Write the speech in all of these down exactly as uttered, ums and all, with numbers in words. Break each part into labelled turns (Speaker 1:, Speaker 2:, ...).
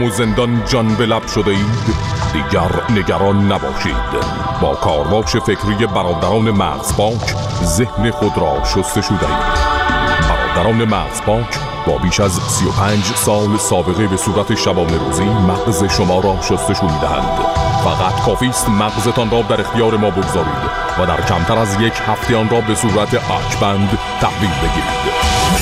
Speaker 1: زندان جان به لب شده اید، دیگر نگران نباشید. با کارواش فکری برادران مغز پاک ذهن خود را شستشو دهید. برادران مغز پاک با بیش از سی و پنج سال سابقه به صورت شبانه روزی مغز شما را شستشو می‌دهند. فقط کافی است مغزتان را در اختیار ما بگذارید و در کمتر از یک هفته آن را به صورت اکبند تحویل بگیرید.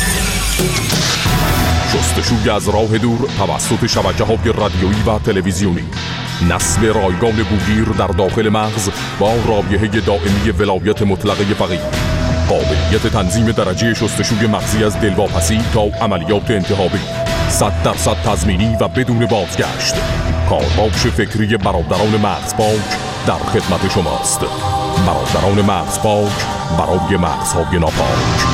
Speaker 1: شستشوی از راه دور توسط شبکه‌های رادیویی و تلویزیونی، نصب رایگان بوگیر در داخل مغز با رابطه دائمی ولایت مطلقه فقیه، قابلیت تنظیم درجه شستشوی مغزی از دلواپسی تا عملیات انتحابی، صد درصد تضمینی و بدون بازگشت. کارواش فکری برادران مغز پاک در خدمت شماست. برادران مغز پاک برای مغزهای ناپاک.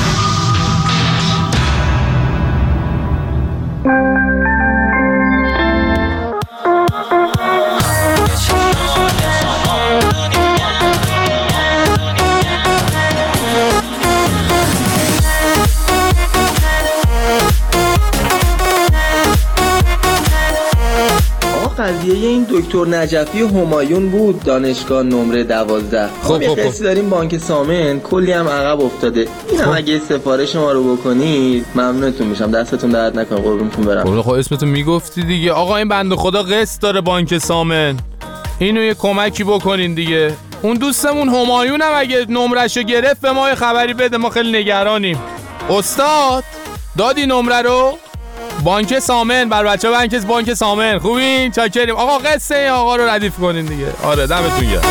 Speaker 2: قضیه این دکتر نجفی همایون بود، دانشگاه نمره دوازده. خب یه قصه داریم بانک سامن کلی هم عقب افتاده. اینم اگه سفارش ما رو بکنید ممنونتون میشم. دستتون درد نکنه، قربونتون برم.
Speaker 3: خب اسمتون میگفتی دیگه. آقا این بنده خدا قسط داره بانک سامن، اینو یه کمکی بکنین دیگه. اون دوستمون همایون هم اگه نمرهشو گرفت به ما خبری بده، ما خیلی نگرانیم. استاد دادی نمره رو؟ بانک سامن، بر بچه بانک بانک سامن. خوبین؟ چاکریم. آقا قصه این آقا رو ردیف کنین دیگه. آره دمتون گرم.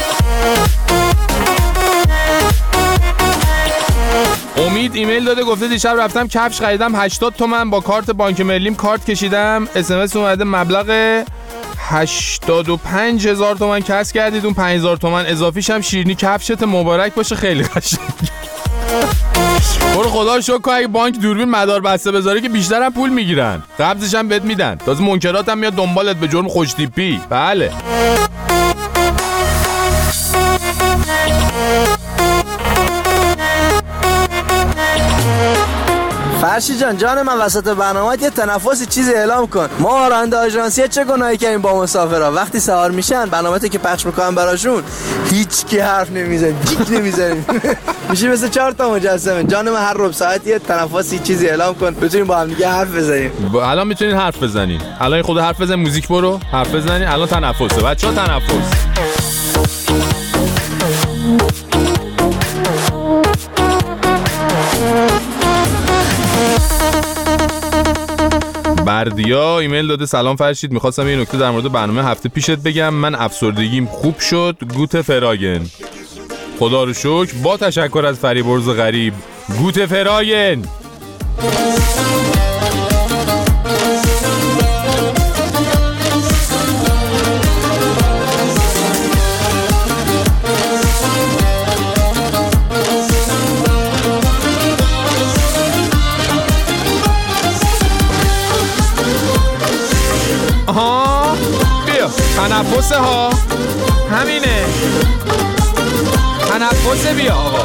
Speaker 3: امید ایمیل داده گفته دیشب رفتم کفش خریدم هشتاد تومن، با کارت بانک ملیم کارت کشیدم، اس ام اس اومده مبلغ هشتاد و پنج هزار تومن کسب کردید، اون پنج هزار تومن اضافیش هم شیرینی کفشت مبارک باشه. خیلی قشنگ. برو خدا رو شکر کن اگه بانک دوربین مدار بسته بذاره که بیشتر هم پول میگیرن، قبضش هم بهت میدن، تازه منکرات هم میاد دنبالت به جرم خوش تیپی. بله
Speaker 2: فرشی جان جان من وسط برنامه یه تنفسی چیزی اعلام کن. ما راننده آژانسی چه گناهی کردیم با مسافرها؟ وقتی سوار میشن برنامه‌ای که پخش میکنن براشون هیچ کی حرف نمیزنه، جیک نمیزنیم. میشه مثل چهار تا مجسمه. جان من هر ربع ساعت یه تنفسی چیزی اعلام کن بتونیم با هم دیگه حرف بزنیم.
Speaker 3: الان میتونین حرف بزنین. الان خود حرف بزن، موزیک برو حرف بزنین. الان تنفسه بچه‌ها، تنفس. بردیا ایمیل داده سلام فرشید، میخواستم یه نکته در مورد برنامه هفته پیشت بگم. من افسردگیم خوب شد. گوت فراگن. خدا رو شکر. با تشکر از فریبرز غریب. گوت فراگن. آها بیا تنفسه ها، همینه تنفسه. بیا آقا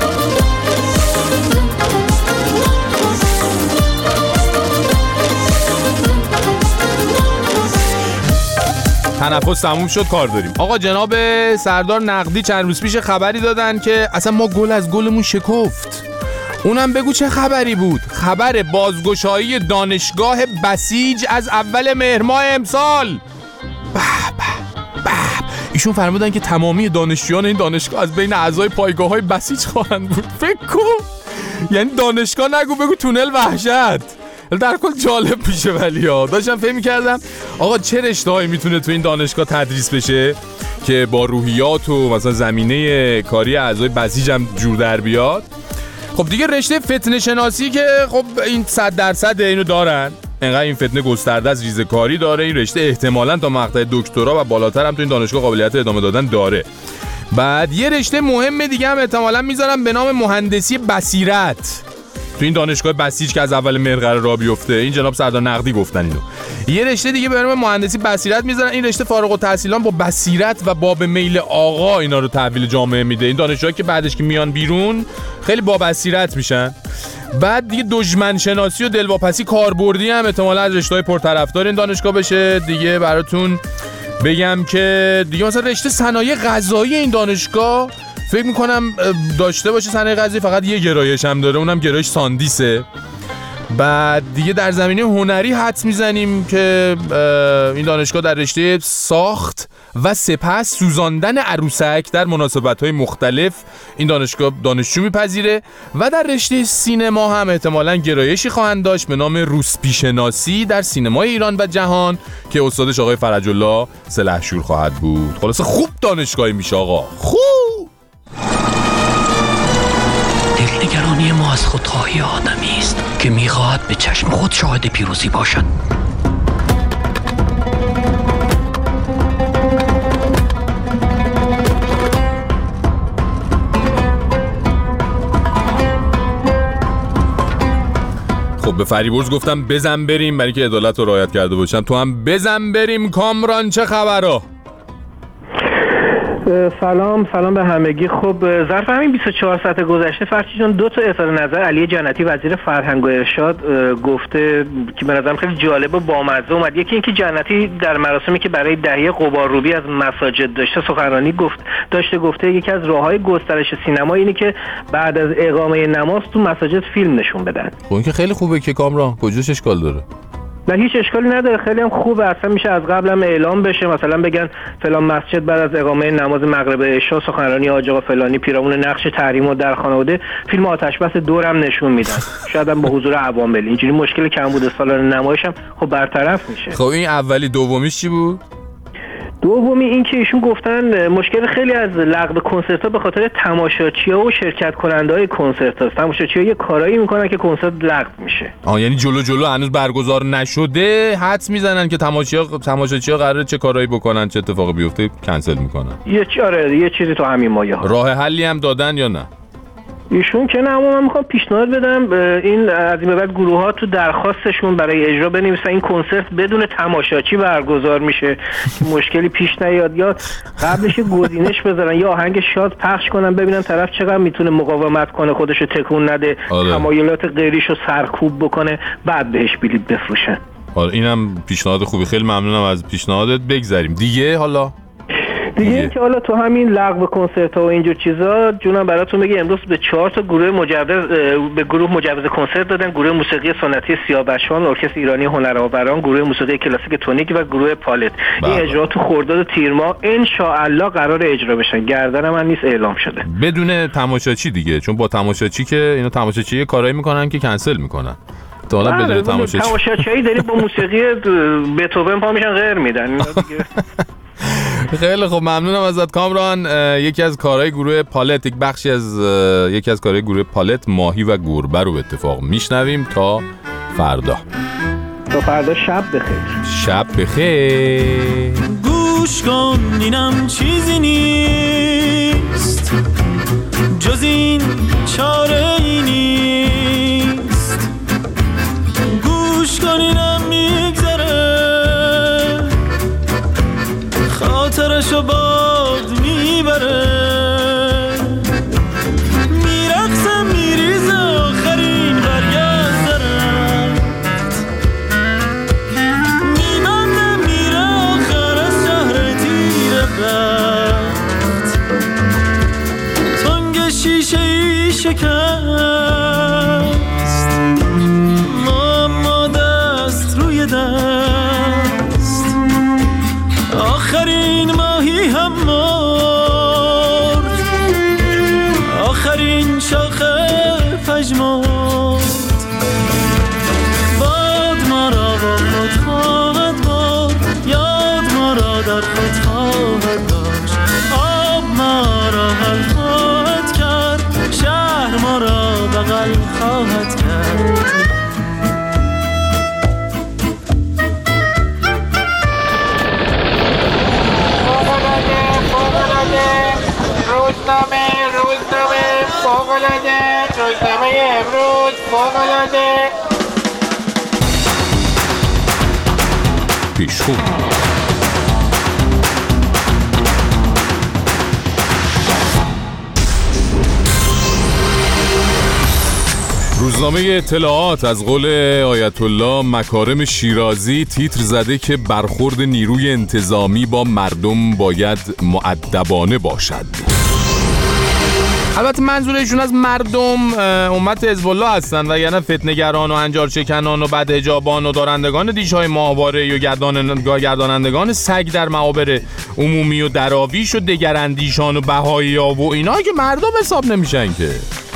Speaker 3: تنفس تموم شد، کار داریم. آقا جناب سردار نقدی چند روز پیش خبری دادن که اصلا ما گل از گلمون شکفت. اونم بگو چه خبری بود؟ خبر بازگشایی دانشگاه بسیج از اول مهر ماه امسال. به به به. ایشون فرمودن که تمامی دانشجویان این دانشگاه از بین اعضای پایگاه‌های بسیج خواهند بود. فکر کن، یعنی دانشگاه نگو بگو تونل وحشت. در کل جالب میشه. ولی ها داشتم فکر می‌کردم آقا چه رشته‌هایی میتونه تو این دانشگاه تدریس بشه که با روحیات و مثلا زمینه کاری اعضای بسیج هم جور در بیاد. خب دیگه رشته فتنه شناسی که خب این صد درصد اینو دارن، انقدر این فتنه گسترده از ریزکاری داره، این رشته احتمالاً تا مقطع دکترا و بالاتر هم تو این دانشگاه قابلیت ادامه دادن داره. بعد یه رشته مهم دیگه هم احتمالاً میذارم به نام مهندسی بصیرت تو این دانشگاه بسیج که از اول مهر قرار راه بیفته. این جناب سردار نقدی گفتن اینو. یه رشته دیگه به نام مهندسی بصیرت میذارن. این رشته فارغ التحصیلان با بصیرت و با به میل آقا اینا رو تحویل جامعه میده. این دانشجوها که بعدش که میان بیرون خیلی با بصیرت میشن. بعد دیگه دشمن شناسی و دلواپسی کاربردی هم احتمالاً از رشته‌های پرطرفدار این دانشگاه بشه. دیگه براتون بگم که دیگه مثلا رشته صنایع غذایی این دانشگاه فکر میکنم داشته باشه. صنایع غذایی فقط یه گرایش هم داره، اونم گرایش ساندیسه. بعد دیگه در زمینه هنری حدس میزنیم که این دانشگاه در رشته ساخت و سپس سوزاندن عروسک در مناسبت‌های مختلف این دانشگاه دانشجو میپذیره و در رشته سینما هم احتمالاً گرایشی خواهند داشت به نام روسپیشناسی در سینمای ایران و جهان که استادش آقای فرج الله سلحشور خواهد بود. خلاصه خوب دانشگاهی میشه آقا، خوب.
Speaker 4: دلنگرانی ما از خودخواهی آدمی است که میخواهد به چشم خود شاهد پیروزی باشد.
Speaker 3: خب به فریبرز گفتم بزن بریم برای که عدالت رو رعایت کرده باشم. تو هم بزن بریم. کامران چه خبره؟
Speaker 5: سلام سلام به همگی. خب ظرف همین بیست و چهار ساعت گذشته فرشی جان دو تا اظهار نظر علی جنتی وزیر فرهنگ و ارشاد گفته که به نظرم خیلی جالب و بامزه اومد. یکی اینکه جنتی در مراسمی که برای دهیه غبارروبی از مساجد داشته سخنرانی گفت داشته گفته یکی از راههای گسترش سینما اینه که بعد از اقامه نماز تو مساجد فیلم نشون بدن.
Speaker 3: خب این که خیلی خوبه که کامران، کجاش اشکال داره؟
Speaker 5: نه هیچ اشکالی نداره، خیلی هم خوبه. اصلا میشه از قبل هم اعلام بشه، مثلا بگن فلان مسجد بعد از اقامه نماز مغرب عشا سخنرانی حاج آقا فلانی پیرامون نقش تحریم و در خانواده فیلم آتش بس دورم نشون میدن، شاید هم با حضور عوامل. اینجوری مشکل کمبود سالن نمایش هم خب برطرف میشه.
Speaker 3: خب این اولی، دومیش چی بود؟
Speaker 5: دومی این که ایشون گفتن مشکل خیلی از لغو کنسرت‌ها به خاطر تماشاچی‌ها و شرکت کننده‌های کنسرت هست. تماشاچی‌ها یه کارایی میکنن که کنسرت لغو میشه.
Speaker 3: آه یعنی جلو جلو هنوز برگزار نشده حدس میزنن که تماشاچی‌ها تماشاچی‌ها قراره چه کارایی بکنن، چه اتفاقی بیفته، کنسل میکنن.
Speaker 5: یه چاره یه چیزی تو همین مایه ها.
Speaker 3: راه حلی هم دادن یا نه؟
Speaker 5: ایشون که نه، اما من میخوام پیشنهاد بدم این از این به بعد گروه ها تو درخواستشون برای اجرا بنویسن این کنسرت بدون تماشاچی برگزار میشه مشکلی پیش نیاد، یا قبلش گزینش بذارن یا آهنگ شاد پخش کنن ببینن طرف چقدر میتونه مقاومت کنه، خودشو تکون نده، تمایلات غیریشو سرکوب بکنه، بعد بهش بلیط بفروشن.
Speaker 3: آره اینم پیشنهاد خوبی، خیلی ممنونم از پیشنهادت. بگذریم دیگه. حالا
Speaker 5: دیگه این که حالا تو همین لغو کنسرت ها و اینجور چیزا جونم براتون بگه امروز به چهار تا گروه مجوز به گروه مجوز کنسرت دادن. گروه موسیقی سنتی سیاوشان، ارکستر ایرانی هنرآوران، گروه موسیقی کلاسیک تونیک و گروه پالت. این اجرا تو خرداد و تیر ماه ان شاء الله قرار اجرا بشن. گردن من نیست اعلام شده.
Speaker 3: بدون تماشاچی دیگه، چون با تماشاچی که اینا تماشاچی کارایی میکنن که کنسل میکنن. تا حالا بدون تماشاچی
Speaker 5: تماشاچی داریم با موسیقی بتوون پا میشن غیر میدن اینا دیگه.
Speaker 3: خیلی خب ممنونم ازت کامران. یکی از کارهای گروه پالت، یک بخشی از یکی از کارهای گروه پالت ماهی و گربه رو به اتفاق میشنویم. تا فردا.
Speaker 5: تا فردا شب بخیر.
Speaker 3: شب بخیر.
Speaker 6: گوش کن اینم چیزی نیست جز این چاره ای نیست. گوش کن اینم میگذره خاطرشو باد میبره، میرقصه میریزه آخرین برگز درد، میبنده میره آخر از شهر تیره بخت. تنگ شیشه ای شکست، ما دست روی دست، آخرین ماهی هم مرد، آخرین شاخه پژمرد. باد ما را با خود خواهد برد، یاد ما را در خود خواهد داشت، آب ما را حل خواهد کرد، شهر ما را بغل خواهد کرد.
Speaker 7: روزنامه روزنامه فوق‌العاده، روزنامه امروز فوق‌العاده.
Speaker 3: پیشخون روزنامه روزنامه اطلاعات از قول آیت الله مکارم شیرازی تیتر زده که برخورد نیروی انتظامی با مردم باید مؤدبانه باشد. البته منظورشون از مردم امت حزب الله هستن و یعنی فتنه‌گران و انجارچکنان و بدحجابان و دارندگان دیش‌های ماهواره یا گردان گردانندگان سگ در معابر عمومی و دراویش و دگراندیشان و بهایی‌ها و اینا که مردم حساب نمیشن که.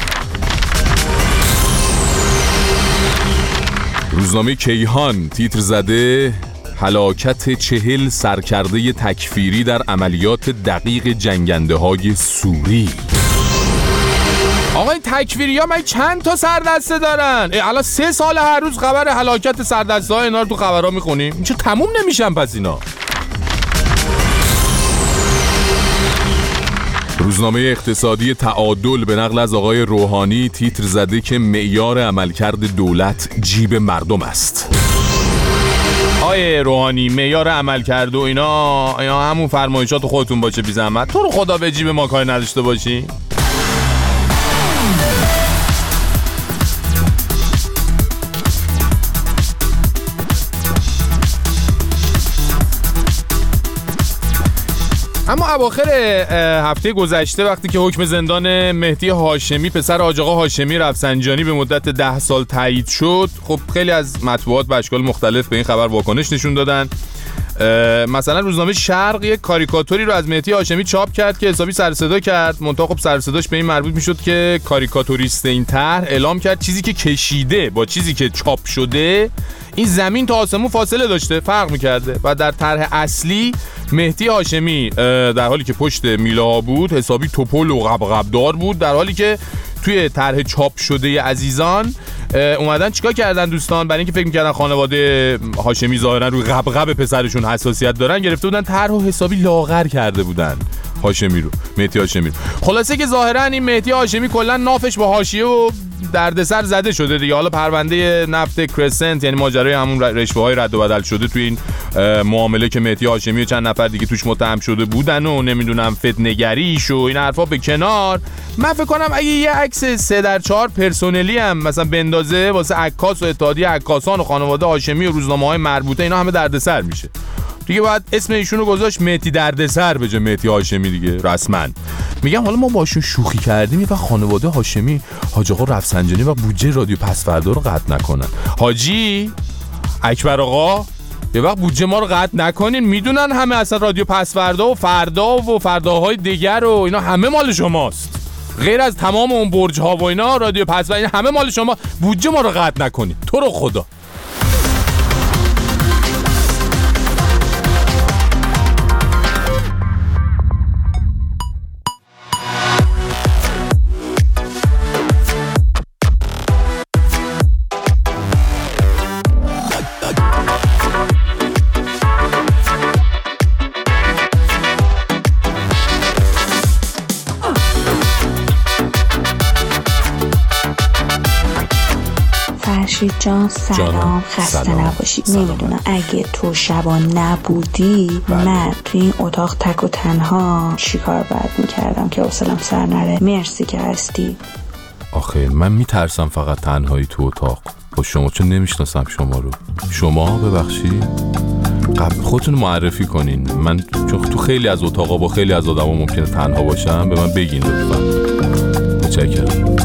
Speaker 3: روزنامه کیهان تیتر زده هلاکت چهل سرکرده تکفیری در عملیات دقیق جنگنده های سوری. آقا این تکفیری ها من چند تا سردسته دارن؟ الان سه سال هر روز خبر هلاکت سردسته ها اینا رو تو خبرها میخونیم. این چه تموم نمیشن پس اینا؟ روزنامه اقتصادی تعادل به نقل از آقای روحانی تیتر زده که معیار عملکرد دولت جیب مردم است. آقای روحانی معیار عملکرد و اینا اینا همون فرمایشات خودتون باشه بی زحمت. تو رو خدا به جیب ما کاری نداشته باشی. اما اواخر هفته گذشته وقتی که حکم زندان مهدی هاشمی پسر حاج آقا هاشمی رفسنجانی به مدت ده سال تایید شد، خب خیلی از مطبوعات به اشکال مختلف به این خبر واکنش نشون دادن. مثلا روزنامه شرق یک کاریکاتوری رو از مهدی هاشمی چاپ کرد که حسابی سر صدا کرد، منتها خب سر صداش به این مربوط میشد که کاریکاتوریست این طرح اعلام کرد چیزی که کشیده با چیزی که چاپ شده این زمین تا آسمون فاصله داشته، فرق میکرده و در طرح اصلی مهدی هاشمی در حالی که پشت میله ها بود حسابی توپل و قبقبدار بود، در حالی که توی طرح چاپ شده عزیزان اومدن چیکار کردن دوستان؟ برای اینکه فکر می‌کردن خانواده هاشمی ظاهرا روی قبقب پسرشون حساسیت دارن، گرفته بودن طرح رو حسابی لاغر کرده بودن هاشمی رو، مهدی هاشمی رو. خلاصه که ظاهرا این مهدی هاشمی کلا نافش با حاشیه و دردسر زده شده دیگه. حالا پرونده نفت کرسنت یعنی ماجرای همون رشوه‌های رد و بدل شده توی این معامله که مهدی هاشمی و چند نفر دیگه توش متهم شده بودن و نمیدونم فتنه‌گریش و این حرفا به کنار، من فکر کنم اگه یه عکس سه در چهار پرسنلی هم مثلا بندازه واسه عکاس و اتحادیه عکاسان و خانواده هاشمی و روزنامه‌های مربوطه، اینا همه دردسر میشه دیگه. باید اسم ایشونو گذاشت مهدی دردسر به جای مهدی هاشمی دیگه رسما. میگم حالا ما باشون شوخی کردیم و خانواده هاشمی حاج آقا رفسنجانی و بودجه رادیو پس‌فردا رو قطع نکنن. حاجی اکبر آقا یه وقت بودجه ما رو قطع نکنین، میدونن همه اصلا رادیو پس‌فردا و فردا و فرداهای دیگر و اینا همه مال شماست، غیر از تمام اون برج ها و اینا رادیو پس‌فردا همه مال شما، بودجه ما رو قطع نکنین تو رو خدا.
Speaker 8: فرشید جان سلام، خسته نباشی. نمیدونم اگه تو شبا نبودی بله. من تو این اتاق تک و تنها چی کار باید میکردم که حوصله‌ام سر نره. مرسی که هستی.
Speaker 3: آخه من میترسم فقط تنهایی تو اتاق با شما، چون نمیشناسم شما رو. شما ببخشید قبل خودتون معرفی کنین، من چون تو خیلی از اتاقا با خیلی از آدما ممکنه تنها باشم، به من بگین لطفا. متشکرم.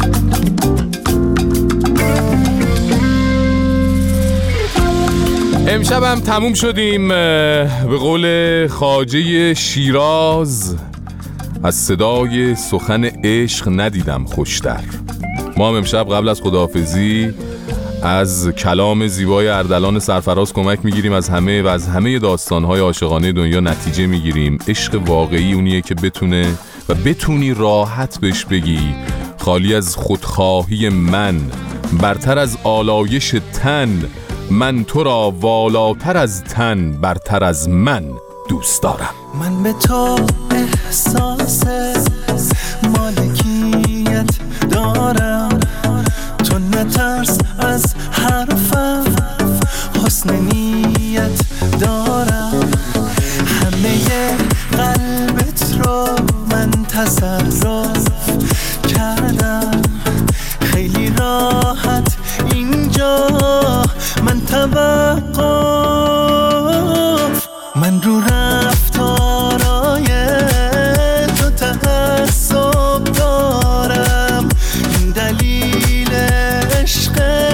Speaker 3: امشب هم تموم شدیم. به قول خواجه شیراز از صدای سخن عشق ندیدم خوشتر. ما هم امشب قبل از خداحافظی از کلام زیبای اردلان سرفراز کمک میگیریم، از همه و از همه داستانهای عاشقانه دنیا نتیجه میگیریم عشق واقعی اونیه که بتونه و بتونی راحت بهش بگی خالی از خودخواهی من، برتر از آلایش تن، من تو را والاتر از تن، برتر از من دوست دارم.
Speaker 6: من به تو احساس مالکیت دارم، تو نترس از حرفم، حسن نیت دارم، همه قلبت رو من تصرف کردم، خیلی راه من رو رفتارای تو تعصب دارم، این دلیل عشق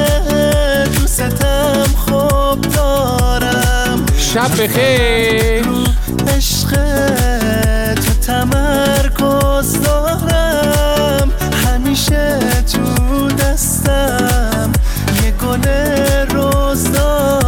Speaker 6: دوستم خوب دارم.
Speaker 3: شب بخیر.
Speaker 6: عشق تو تمرکز دارم، همیشه تو دستم یه گل روز دارم.